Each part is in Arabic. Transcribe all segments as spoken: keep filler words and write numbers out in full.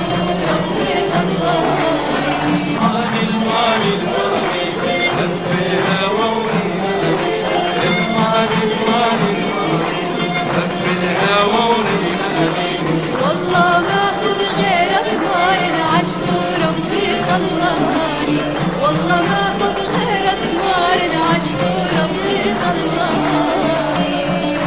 عشت وربي خلاني. ماني الماني الماني هب الهوى وريناني، الماني الماني الماني هب الهوى وريناني. والله ما اخذ غير اسمار عشت وربي خلاني، والله ما اخذ غير اسمار عشت وربي خلاني.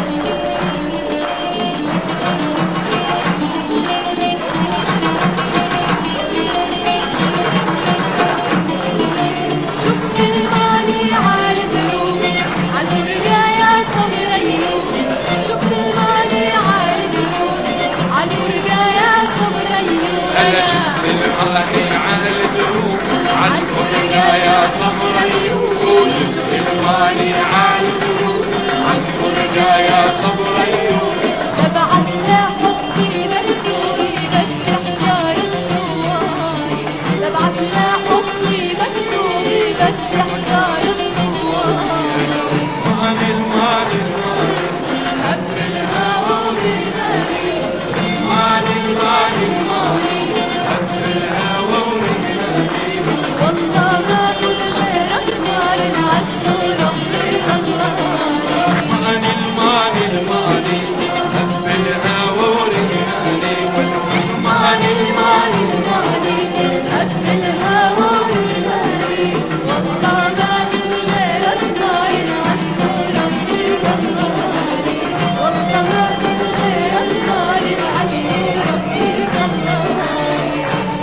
شفت الماني على الدروب عالفرقة يا صبر ايوب، شفت الماني على الدروب عالفرقة يا صبر ايوب. انا شفت الماني على الدروب عالفرقة يا صبر ايوب، شفت الماني على الدروب عالفرقة يا صبر ايوب. لبعت لحبي مكتوب يبكي حجار الصواري، لبعت لحبي مكتوب يبكي حجار الصواري. ماني الماني الماني هب الهوى وريناني، ماني الماني الماني هب الهوى وريناني. والله ما اخذ غير اسمار عشت وربي خلاني. ماني الماني الماني هب الهوى وريناني، ماني الماني الماني هب الهوى وريناني، والله ما اخذ غير اسمار عشت وربي خلاني، والله ما اخذ غير اسمار عشت وربي خلاني.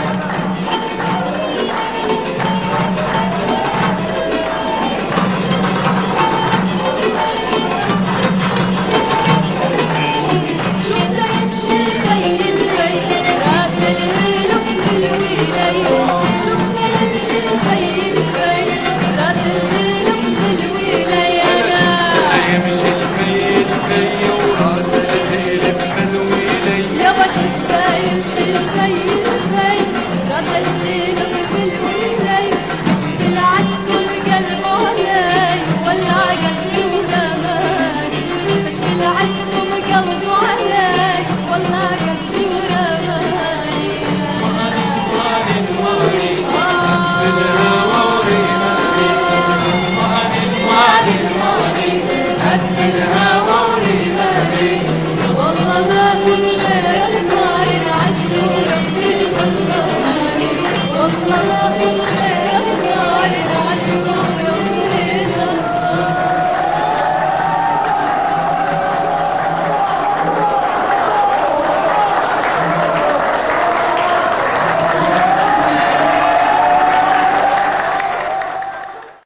شفته يمشي الخيل الخيل راس الخيل في الويلين، شفته يمشي الخيل الخيل راس الخيل في الويلين. يمشي الخيل خي وراس الخيل بحلوي لي. يابا شفته يمشي الخيل الخيل راس الخيل في الويلين، مش بالعتق القلب علي ولا قلبي ورماني، مش بالعتق قلبه علي ولا قلبي ورماني. ماني الماني آه الهوى وريناني، ماني الماني الماني هب الهوى وريناني، والله ما اخذ غير اسمار عشت وربي خلاني، والله ما اخذ غير اسمار عشت